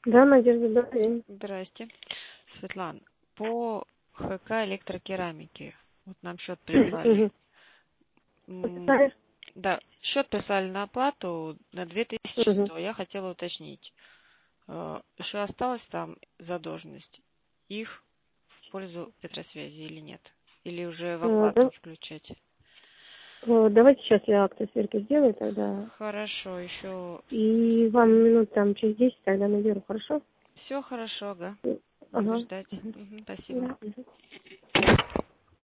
Да, Надежда, добрый день. Здрасте, Светлана. По ХК электрокерамики. Вот нам счет прислали. Мгм. М, Почитаешь? Да, счет прислали на оплату на Мгм. 2100. Я хотела уточнить. Еще осталась там задолженность? Их в пользу Петросвязи или нет? Или уже в оплату Да. включать? Давайте сейчас я акцию сверки сделаю тогда. Хорошо, еще И вам минут там через 10 тогда наберу, хорошо? все хорошо, ага. Буду Ага. ждать. Мгм. Мгм, спасибо. Да. Мгм.